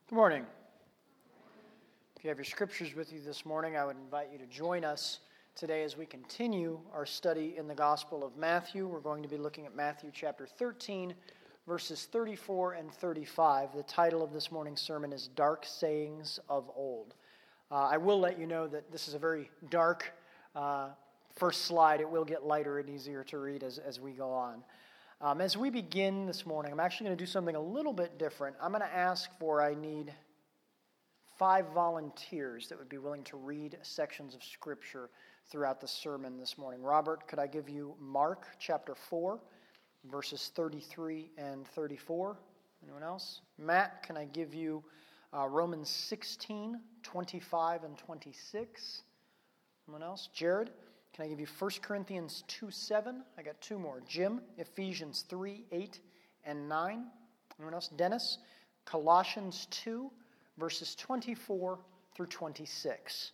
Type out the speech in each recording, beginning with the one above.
Good morning. If you have your scriptures with you this morning, I would invite you to join us today as we continue our study in the Gospel of Matthew. We're going to be looking at Matthew chapter 13, verses 34 and 35. The title of this morning's sermon is Dark Sayings of Old. I will let you know that this is a very dark first slide. It will get lighter and easier to read as we go on. As we begin this morning, I'm actually going to do something a little bit different. I'm going to ask I need 5 volunteers that would be willing to read sections of Scripture throughout the sermon this morning. Robert, could I give you Mark chapter 4, verses 33 and 34? Anyone else? Matt, can I give you Romans 16, 25 and 26? Anyone else? Jared? Can I give you 1 Corinthians 2:7? I got 2 more. Jim, Ephesians 3:8 and 9. Anyone else? Dennis, Colossians 2, verses 24 through 26.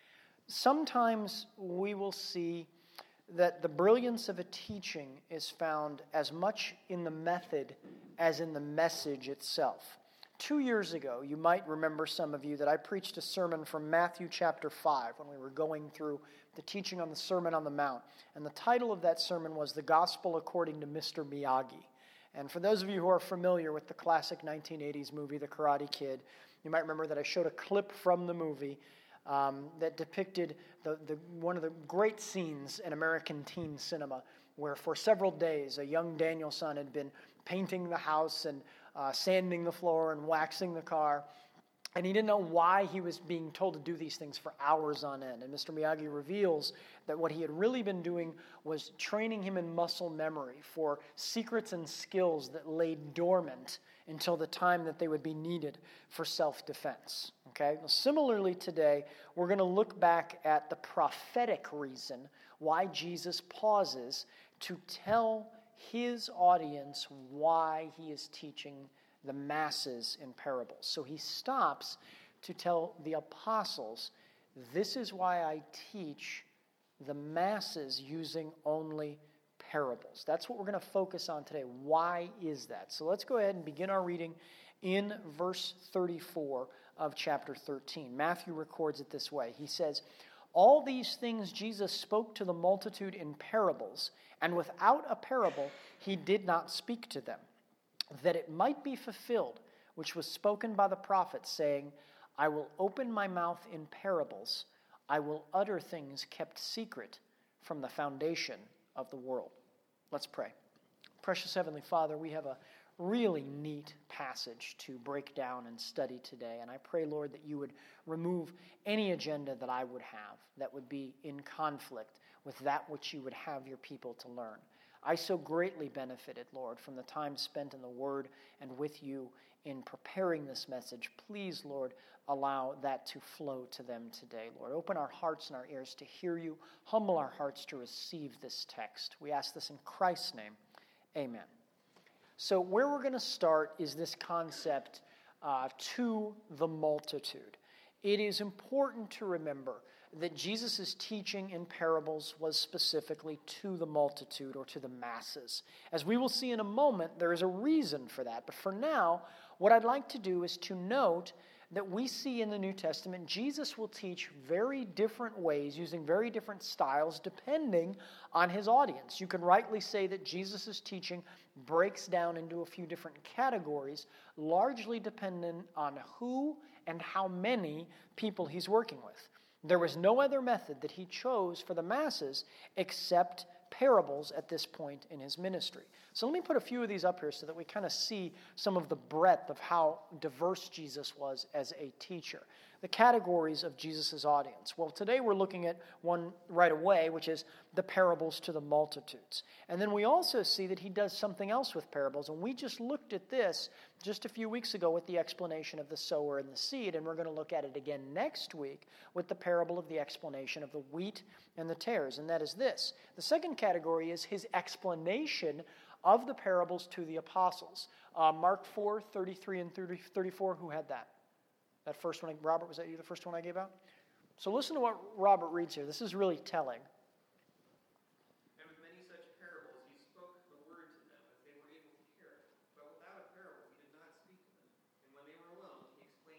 Sometimes we will see that the brilliance of a teaching is found as much in the method as in the message itself. 2 years ago, you might remember, some of you, that I preached a sermon from Matthew chapter 5 when we were going through the teaching on the Sermon on the Mount. And the title of that sermon was The Gospel According to Mr. Miyagi. And for those of you who are familiar with the classic 1980s movie, The Karate Kid, you might remember that I showed a clip from the movie that depicted one of the great scenes in American teen cinema, where for several days a young Daniel-san had been painting the house and sanding the floor and waxing the car. And he didn't know why he was being told to do these things for hours on end. And Mr. Miyagi reveals that what he had really been doing was training him in muscle memory for secrets and skills that lay dormant until the time that they would be needed for self-defense. Okay? Well, similarly today, we're going to look back at the prophetic reason why Jesus pauses to tell his audience why he is teaching the masses in parables. So he stops to tell the apostles, this is why I teach the masses using only parables. That's what we're going to focus on today. Why is that? So let's go ahead and begin our reading in verse 34 of chapter 13. Matthew records it this way. He says, all these things Jesus spoke to the multitude in parables, and without a parable he did not speak to them, that it might be fulfilled, which was spoken by the prophet, saying, I will open my mouth in parables, I will utter things kept secret from the foundation of the world. Let's pray. Precious Heavenly Father, we have a really neat passage to break down and study today, and I pray, Lord, that you would remove any agenda that I would have that would be in conflict with that which you would have your people to learn. I so greatly benefited, Lord, from the time spent in the Word and with you in preparing this message. Please, Lord, allow that to flow to them today, Lord. Open our hearts and our ears to hear you. Humble our hearts to receive this text. We ask this in Christ's name. Amen. So where we're going to start is this concept to the multitude. It is important to remember that Jesus' teaching in parables was specifically to the multitude or to the masses. As we will see in a moment, there is a reason for that. But for now, what I'd like to do is to note that we see in the New Testament, Jesus will teach very different ways, using very different styles, depending on his audience. You can rightly say that Jesus' teaching breaks down into a few different categories, largely dependent on who and how many people he's working with. There was no other method that he chose for the masses except parables at this point in his ministry. So let me put a few of these up here so that we kind of see some of the breadth of how diverse Jesus was as a teacher. The categories of Jesus' audience. Well, today we're looking at one right away, which is the parables to the multitudes. And then we also see that he does something else with parables, and we just looked at this just a few weeks ago with the explanation of the sower and the seed, and we're going to look at it again next week with the parable of the explanation of the wheat and the tares, and that is this. The second category is his explanation of the parables to the apostles. Mark 4, 33 and 34, who had that? That first one, Robert, was that you, the first one I gave out? So listen to what Robert reads here. This is really telling. And with many such parables, he spoke the word to them as they were able to hear it. But without a parable, he did not speak to them. And when they were alone, he explained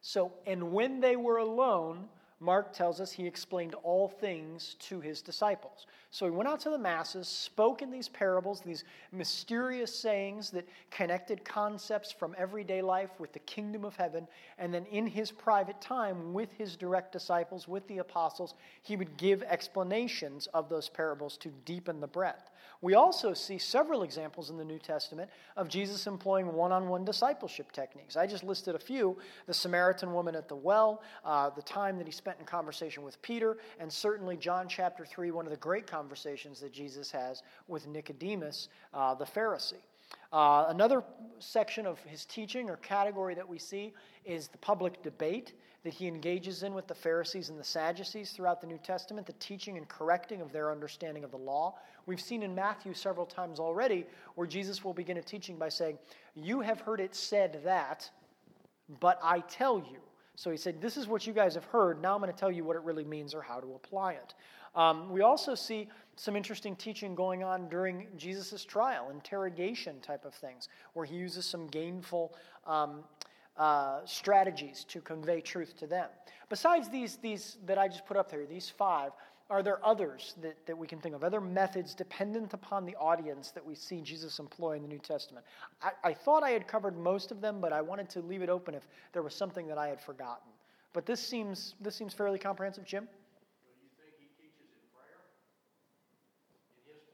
So, and when they were alone, Mark tells us he explained all things to his disciples. So he went out to the masses, spoke in these parables, these mysterious sayings that connected concepts from everyday life with the kingdom of heaven. And then in his private time with his direct disciples, with the apostles, he would give explanations of those parables to deepen the breadth. We also see several examples in the New Testament of Jesus employing one-on-one discipleship techniques. I just listed a few: the Samaritan woman at the well, the time that he spent in conversation with Peter, and certainly John chapter 3, one of the great conversations that Jesus has with Nicodemus, the Pharisee. Another section of his teaching or category that we see is the public debate that he engages in with the Pharisees and the Sadducees throughout the New Testament, the teaching and correcting of their understanding of the law. We've seen in Matthew several times already where Jesus will begin a teaching by saying, "You have heard it said that, but I tell you." So he said, this is what you guys have heard. Now I'm going to tell you what it really means or how to apply it. We also see some interesting teaching going on during Jesus' trial, interrogation type of things, where he uses some gainful strategies to convey truth to them. Besides these that I just put up there, these 5, are there others that we can think of, other methods dependent upon the audience that we see Jesus employ in the New Testament? I thought I had covered most of them, but I wanted to leave it open if there was something that I had forgotten. But this seems fairly comprehensive. Jim? Do you think he teaches in prayer? In his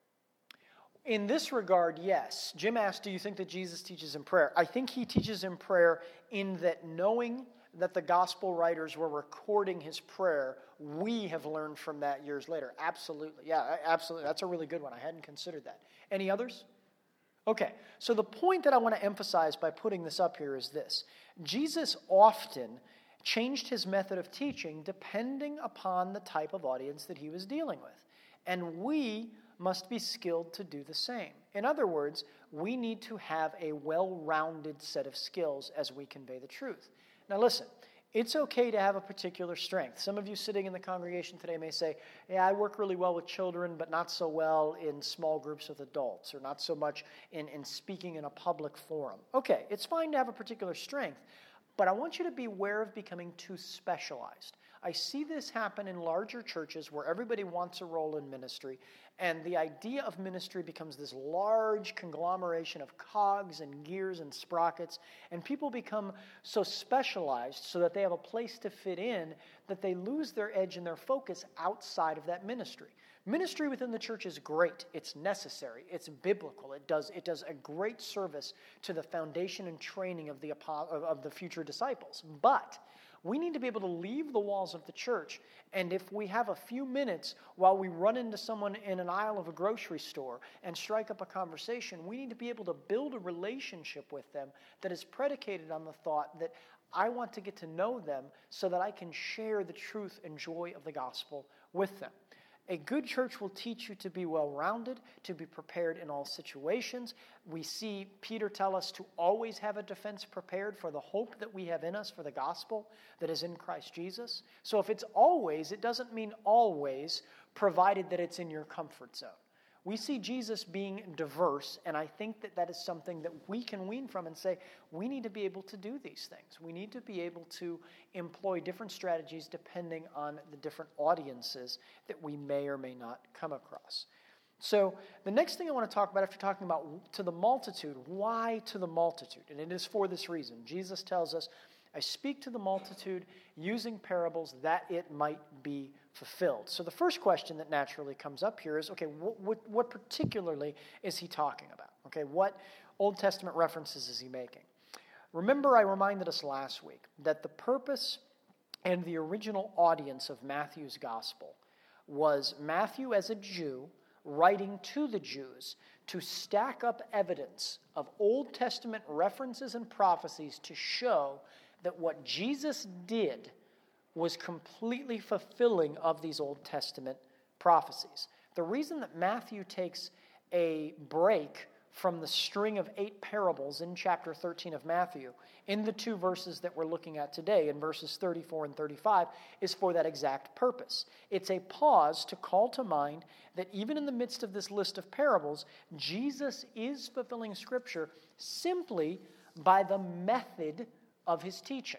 prayer? In this regard, yes. Jim asked, do you think that Jesus teaches in prayer? I think he teaches in prayer in that, knowing that the gospel writers were recording his prayer, we have learned from that years later. Absolutely. Yeah, absolutely. That's a really good one. I hadn't considered that. Any others? Okay, so the point that I want to emphasize by putting this up here is this. Jesus often changed his method of teaching depending upon the type of audience that he was dealing with. And we must be skilled to do the same. In other words, we need to have a well-rounded set of skills as we convey the truth. Now listen, it's okay to have a particular strength. Some of you sitting in the congregation today may say, yeah, I work really well with children, but not so well in small groups with adults, or not so much in speaking in a public forum. Okay, it's fine to have a particular strength, but I want you to be aware of becoming too specialized. I see this happen in larger churches where everybody wants a role in ministry, and the idea of ministry becomes this large conglomeration of cogs and gears and sprockets, and people become so specialized so that they have a place to fit in that they lose their edge and their focus outside of that ministry. Ministry within the church is great. It's necessary. It's biblical. It does a great service to the foundation and training of the future disciples. But we need to be able to leave the walls of the church, and if we have a few minutes while we run into someone in an aisle of a grocery store and strike up a conversation, we need to be able to build a relationship with them that is predicated on the thought that I want to get to know them so that I can share the truth and joy of the gospel with them. A good church will teach you to be well-rounded, to be prepared in all situations. We see Peter tell us to always have a defense prepared for the hope that we have in us for the gospel that is in Christ Jesus. So if it's always, it doesn't mean always, provided that it's in your comfort zone. We see Jesus being diverse, and I think that that is something that we can wean from and say, we need to be able to do these things. We need to be able to employ different strategies depending on the different audiences that we may or may not come across. So the next thing I want to talk about after talking about to the multitude, why to the multitude? And it is for this reason. Jesus tells us, I speak to the multitude using parables that it might be fulfilled. So the first question that naturally comes up here is, okay, what particularly is he talking about? Okay, what Old Testament references is he making? Remember, I reminded us last week that the purpose and the original audience of Matthew's gospel was Matthew as a Jew writing to the Jews to stack up evidence of Old Testament references and prophecies to show that what Jesus did was completely fulfilling of these Old Testament prophecies. The reason that Matthew takes a break from the string of 8 parables in chapter 13 of Matthew in the 2 verses that we're looking at today, in verses 34 and 35, is for that exact purpose. It's a pause to call to mind that even in the midst of this list of parables, Jesus is fulfilling Scripture simply by the method of his teaching.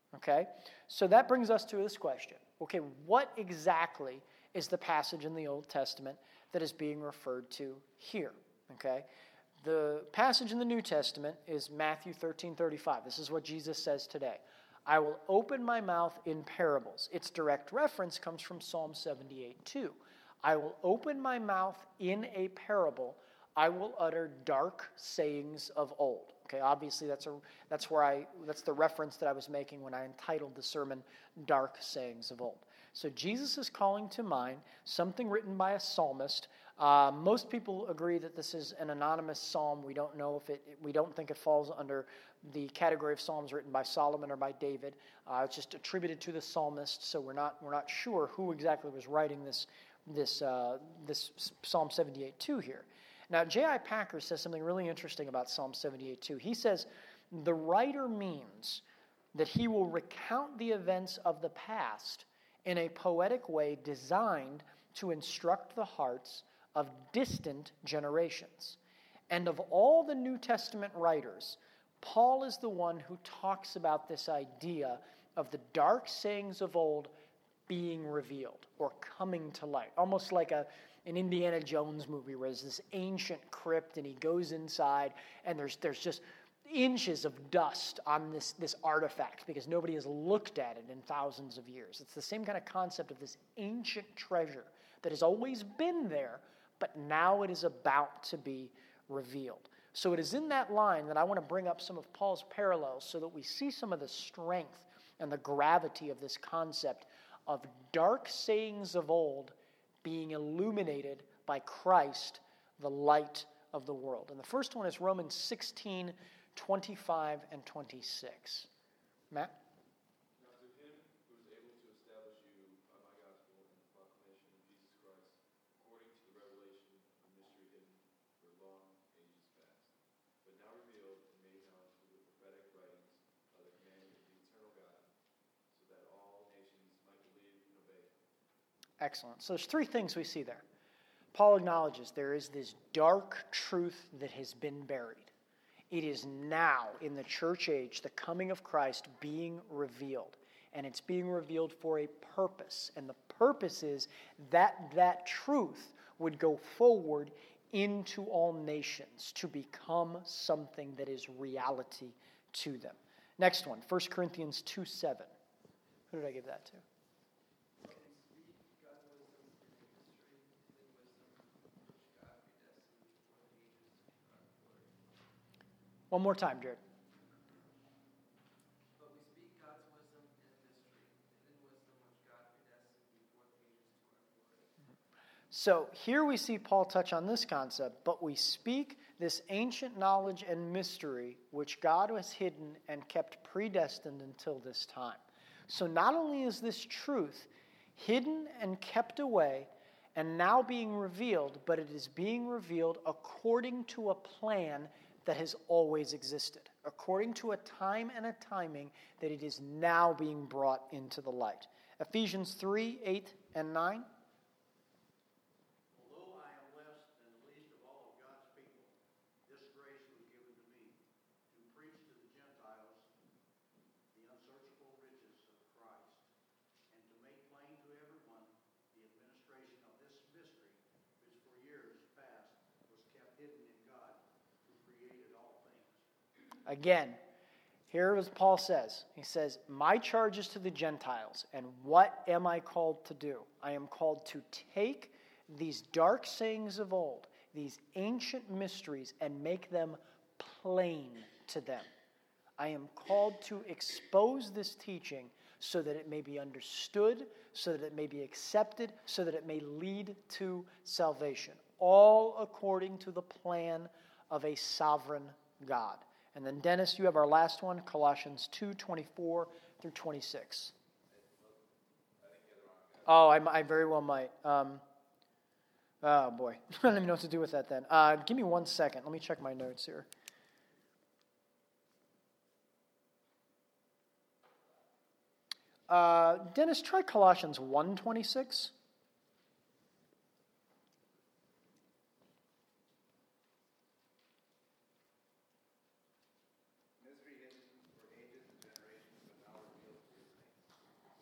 Okay? So that brings us to this question. Okay, what exactly is the passage in the Old Testament that is being referred to here? Okay? The passage in the New Testament is Matthew 13:35. This is what Jesus says today. I will open my mouth in parables. Its direct reference comes from Psalm 78:2. I will open my mouth in a parable. I will utter dark sayings of old. Okay, obviously that's the reference that I was making when I entitled the sermon Dark Sayings of Old. So Jesus is calling to mind something written by a psalmist. Most people agree that this is an anonymous psalm. We don't know we don't think it falls under the category of psalms written by Solomon or by David. It's just attributed to the psalmist, so we're not sure who exactly was writing this Psalm 78:2 here. Now, J.I. Packer says something really interesting about Psalm 78:2. He says, the writer means that he will recount the events of the past in a poetic way designed to instruct the hearts of distant generations. And of all the New Testament writers, Paul is the one who talks about this idea of the dark sayings of old being revealed or coming to light, almost like an Indiana Jones movie where there's this ancient crypt and he goes inside and there's just inches of dust on this artifact because nobody has looked at it in thousands of years. It's the same kind of concept of this ancient treasure that has always been there, but now it is about to be revealed. So it is in that line that I want to bring up some of Paul's parallels so that we see some of the strength and the gravity of this concept of dark sayings of old being illuminated by Christ, the light of the world. And the first one is Romans 16:25 and 26. Matt? Now to him who is able to establish you by my gospel and the proclamation of Jesus Christ, according to the revelation of the mystery hidden for long ages past, but now revealed and made known through the prophetic writings by the commandment of the eternal God, so that all nations might believe and obey him. Excellent. So there's three things we see there. Paul acknowledges there is this dark truth that has been buried. It is now, in the church age, the coming of Christ being revealed. And it's being revealed for a purpose. And the purpose is that that truth would go forward into all nations to become something that is reality to them. Next one, 1 Corinthians 2:7. Who did I give that to? One more time, Jared. But we speak God's wisdom in mystery, hidden wisdom which God predestined before the ages to our glory. So here we see Paul touch on this concept, but we speak this ancient knowledge and mystery which God has hidden and kept predestined until this time. So not only is this truth hidden and kept away and now being revealed, but it is being revealed according to a plan that has always existed, according to a time and a timing that it is now being brought into the light. Ephesians 3:8 and 9. Although I am less than the least of all of God's people, this grace was given to me to preach to the Gentiles the unsearchable riches of Christ, and to make plain to everyone the administration of this mystery, which for years past was kept hidden in God, who created all things. Again, here is what Paul says. He says, my charge is to the Gentiles, and what am I called to do? I am called to take these dark sayings of old, these ancient mysteries, and make them plain to them. I am called to expose this teaching so that it may be understood, so that it may be accepted, so that it may lead to salvation, all according to the plan of a sovereign God. And then, Dennis, you have our last one, Colossians 2:24 through 26. Oh, I very well might. Oh, boy. I don't even know what to do with that then. Give me 1 second. Let me check my notes here. Dennis, try Colossians 1:26. Mystery hidden for ages and generations, but now revealed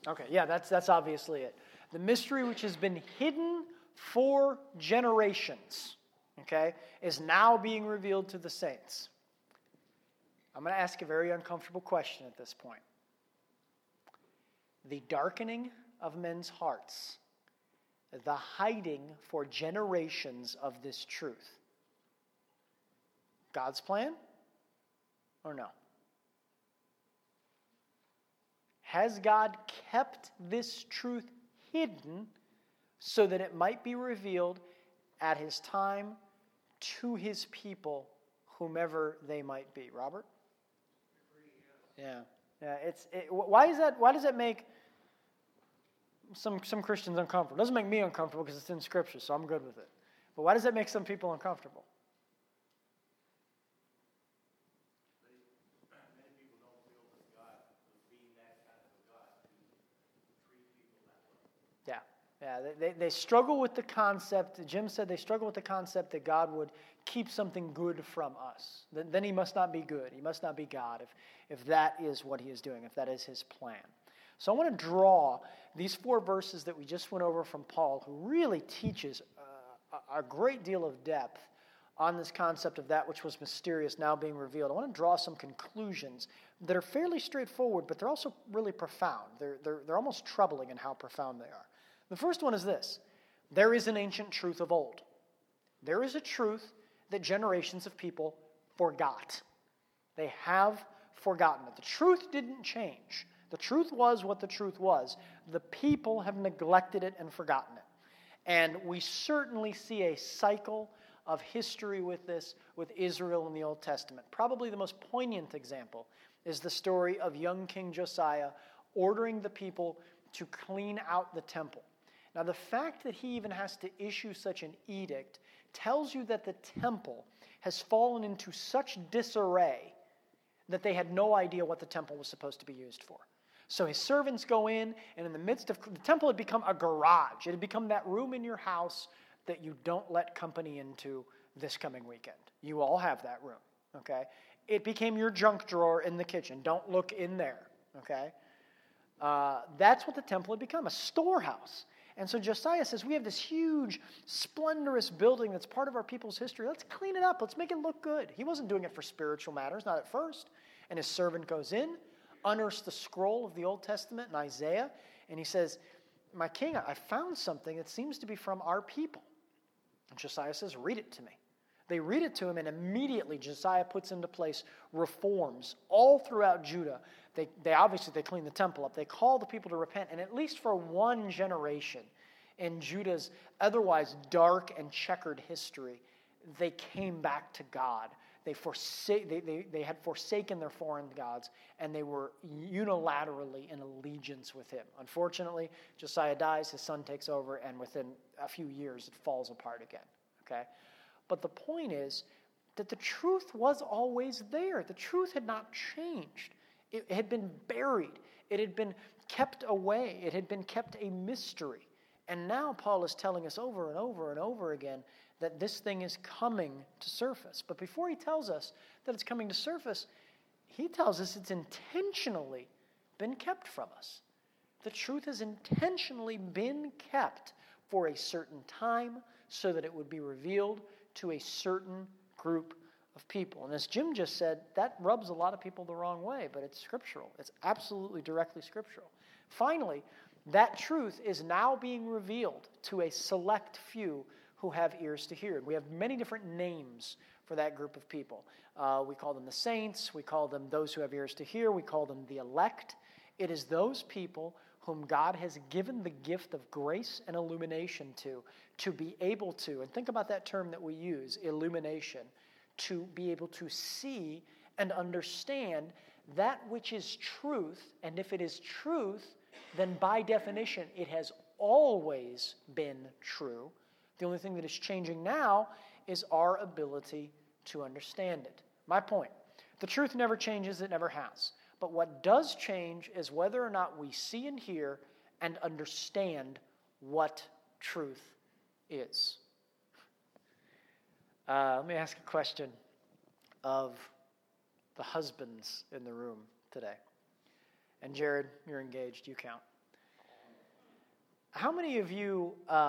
Okay, yeah, that's obviously it. The mystery which has been hidden for generations, okay, is now being revealed to the saints. I'm going to ask a very uncomfortable question at this point. The darkening of men's hearts, the hiding for generations of this truth. God's plan or no? Has God kept this truth hidden so that it might be revealed at his time to his people, whomever they might be? Robert? Yeah. Why does that make some Christians uncomfortable? It doesn't make me uncomfortable because it's in Scripture, so I'm good with it. But why does that make some people uncomfortable? Many people don't feel that God was being that kind of a God to treat people that way. Yeah, they struggle with the concept. Jim said they struggle with the concept that God would keep something good from us. Then he must not be good. He must not be God if that is what he is doing, if that is his plan. So I want to draw these 4 verses that we just went over from Paul, who really teaches a great deal of depth on this concept of that which was mysterious now being revealed. I want to draw some conclusions that are fairly straightforward, but they're also really profound. They're almost troubling in how profound they are. The first one is this: there is an ancient truth of old. There is a truth that generations of people forgot. They have forgotten it. The truth didn't change. The truth was what the truth was. The people have neglected it and forgotten it. And we certainly see a cycle of history with this, with Israel in the Old Testament. Probably the most poignant example is the story of young King Josiah ordering the people to clean out the temple. Now, the fact that he even has to issue such an edict tells you that the temple has fallen into such disarray that they had no idea what the temple was supposed to be used for. So his servants go in, and in the midst of the temple had become a garage. It had become that room in your house that you don't let company into this coming weekend. You all have that room, okay? It became your junk drawer in the kitchen. Don't look in there, okay? That's what the temple had become, a storehouse. And so Josiah says, we have this huge, splendorous building that's part of our people's history. Let's clean it up. Let's make it look good. He wasn't doing it for spiritual matters, not at first. And his servant goes in, unearths the scroll of the Old Testament in Isaiah, and he says, my king, I found something that seems to be from our people. And Josiah says, read it to me. They read it to him, and immediately Josiah puts into place reforms all throughout Judah. They obviously clean the temple up. They call the people to repent, and at least for one generation in Judah's otherwise dark and checkered history, they came back to God. They had forsaken their foreign gods, and they were unilaterally in allegiance with him. Unfortunately, Josiah dies, his son takes over, and within a few years it falls apart again. Okay? But the point is that the truth was always there. The truth had not changed. It had been buried. It had been kept away. It had been kept a mystery. And now Paul is telling us over and over and over again that this thing is coming to surface. But before he tells us that it's coming to surface, he tells us it's intentionally been kept from us. The truth has intentionally been kept for a certain time so that it would be revealed to a certain group of people. And as Jim just said, that rubs a lot of people the wrong way, but it's scriptural. It's absolutely directly scriptural. Finally, that truth is now being revealed to a select few who have ears to hear. We have many different names for that group of people. We call them the saints. We call them those who have ears to hear. We call them the elect. It is those people whom God has given the gift of grace and illumination to be able to, and think about that term that we use, illumination, to be able to see and understand that which is truth, and if it is truth, then by definition it has always been true. The only thing that is changing now is our ability to understand it. My point, the truth never changes, it never has. But what does change is whether or not we see and hear and understand what truth is. Let me ask a question of the husbands in the room today. And Jared, you're engaged, you count. How many of you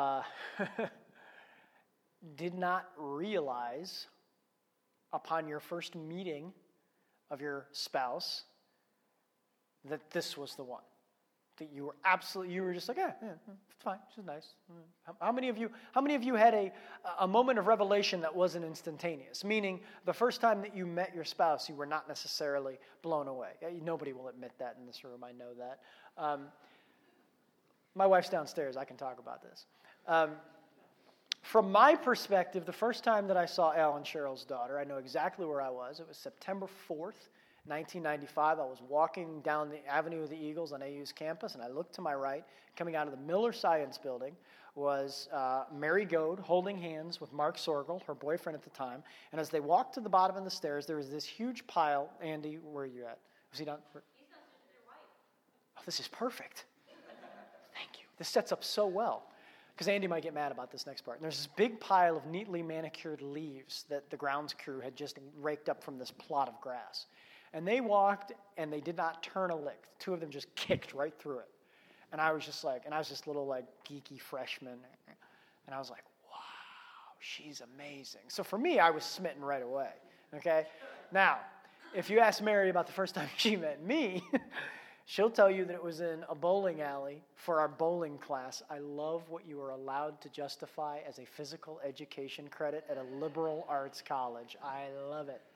did not realize upon your first meeting of your spouse that this was the one? That you were just like, yeah, it's fine, she's nice. How many of you had a moment of revelation that wasn't instantaneous? Meaning, the first time that you met your spouse, you were not necessarily blown away. Nobody will admit that in this room, I know that. My wife's downstairs, I can talk about this. From my perspective, the first time that I saw Al and Cheryl's daughter, I know exactly where I was. It was September 4th, 1995. I was walking down the Avenue of the Eagles on AU's campus, and I looked to my right. Coming out of the Miller Science Building was Mary Goad holding hands with Mark Sorgel, her boyfriend at the time. And as they walked to the bottom of the stairs, there was this huge pile. Andy, where are you at? Was he done? He's downstairs with their wife. Oh, this is perfect. Thank you. This sets up so well. Because Andy might get mad about this next part. And there's this big pile of neatly manicured leaves that the grounds crew had just raked up from this plot of grass. And they walked, and they did not turn a lick. The two of them just kicked right through it. And I was just like, this little like geeky freshman. And I was like, wow, she's amazing. So for me, I was smitten right away. Okay? Now, if you ask Mary about the first time she met me, she'll tell you that it was in a bowling alley for our bowling class. I love what you are allowed to justify as a physical education credit at a liberal arts college. I love it.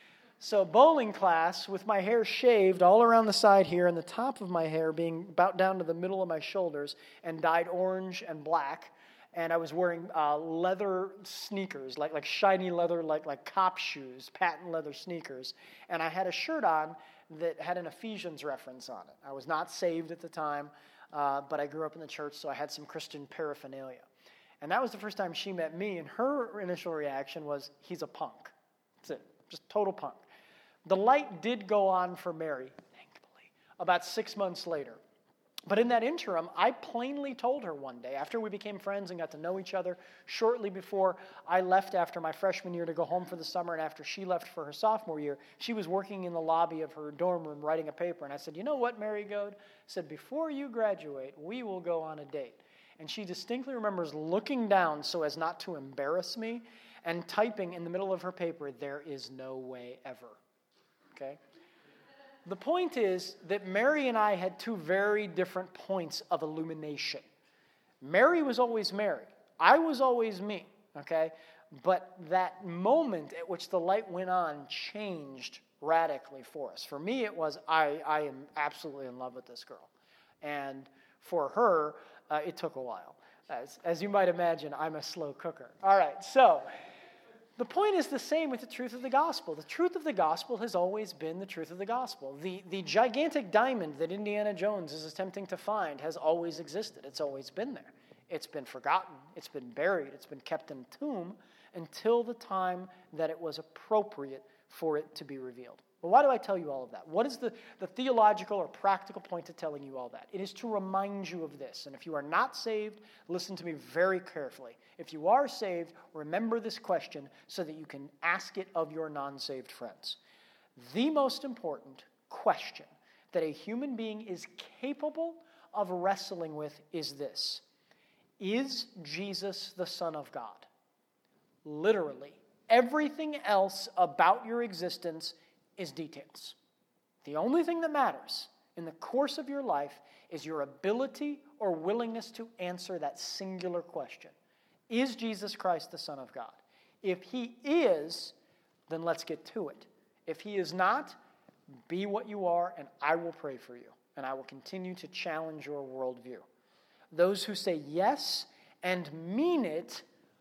So bowling class with my hair shaved all around the side here and the top of my hair being about down to the middle of my shoulders and dyed orange and black. And I was wearing leather sneakers, like shiny leather, like cop shoes, patent leather sneakers. And I had a shirt on that had an Ephesians reference on it. I was not saved at the time, but I grew up in the church, so I had some Christian paraphernalia. And that was the first time she met me, and her initial reaction was, he's a punk. That's it, just total punk. The light did go on for Mary, thankfully, about 6 months later. But in that interim, I plainly told her one day, after we became friends and got to know each other, shortly before I left after my freshman year to go home for the summer, and after she left for her sophomore year, she was working in the lobby of her dorm room writing a paper. And I said, you know what, Mary Goad? I said, before you graduate, we will go on a date. And she distinctly remembers looking down so as not to embarrass me and typing in the middle of her paper, there is no way ever. Okay? The point is that Mary and I had two very different points of illumination. Mary was always Mary. I was always me, okay? But that moment at which the light went on changed radically for us. For me, it was, I am absolutely in love with this girl. And for her, it took a while. As you might imagine, I'm a slow cooker. All right, so the point is the same with the truth of the gospel. The truth of the gospel has always been the truth of the gospel. The gigantic diamond that Indiana Jones is attempting to find has always existed. It's always been there. It's been forgotten. It's been buried. It's been kept in a tomb until the time that it was appropriate for it to be revealed. Well, why do I tell you all of that? What is the theological or practical point to telling you all that? It is to remind you of this. And if you are not saved, listen to me very carefully. If you are saved, remember this question so that you can ask it of your non-saved friends. The most important question that a human being is capable of wrestling with is this: is Jesus the Son of God? Literally, everything else about your existence is details. The only thing that matters in the course of your life is your ability or willingness to answer that singular question. Is Jesus Christ the Son of God? If he is, then let's get to it. If he is not, be what you are, and I will pray for you, and I will continue to challenge your worldview. Those who say yes and mean it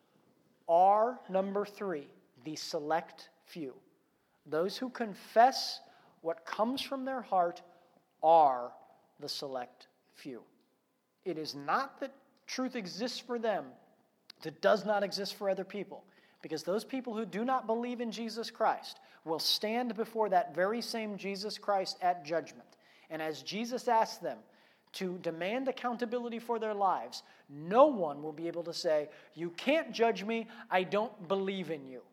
are, number 3, the select few. Those who confess what comes from their heart are the select few. It is not that truth exists for them that does not exist for other people, because those people who do not believe in Jesus Christ will stand before that very same Jesus Christ at judgment. And as Jesus asked them to demand accountability for their lives, no one will be able to say, you can't judge me, I don't believe in you.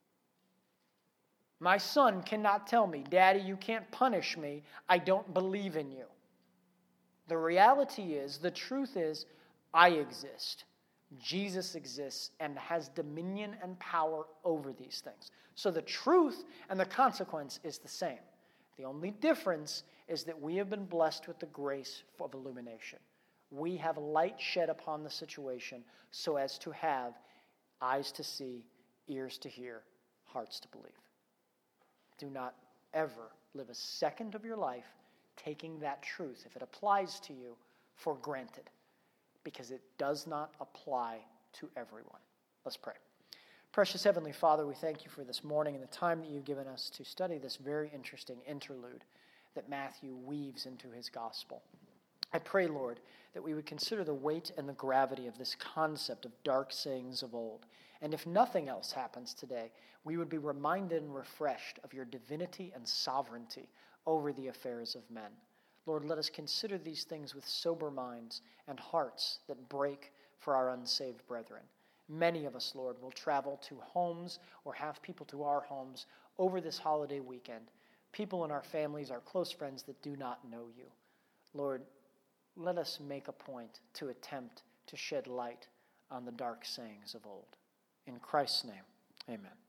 My son cannot tell me, Daddy, you can't punish me, I don't believe in you. The reality is, the truth is, I exist. Jesus exists and has dominion and power over these things. So the truth and the consequence is the same. The only difference is that we have been blessed with the grace of illumination. We have light shed upon the situation so as to have eyes to see, ears to hear, hearts to believe. Do not ever live a second of your life taking that truth, if it applies to you, for granted, because it does not apply to everyone. Let's pray. Precious Heavenly Father, we thank you for this morning and the time that you've given us to study this very interesting interlude that Matthew weaves into his gospel. I pray, Lord, that we would consider the weight and the gravity of this concept of dark sayings of old. And if nothing else happens today, we would be reminded and refreshed of your divinity and sovereignty over the affairs of men. Lord, let us consider these things with sober minds and hearts that break for our unsaved brethren. Many of us, Lord, will travel to homes or have people to our homes over this holiday weekend, people in our families, our close friends that do not know you. Lord, let us make a point to attempt to shed light on the dark sayings of old. In Christ's name, amen.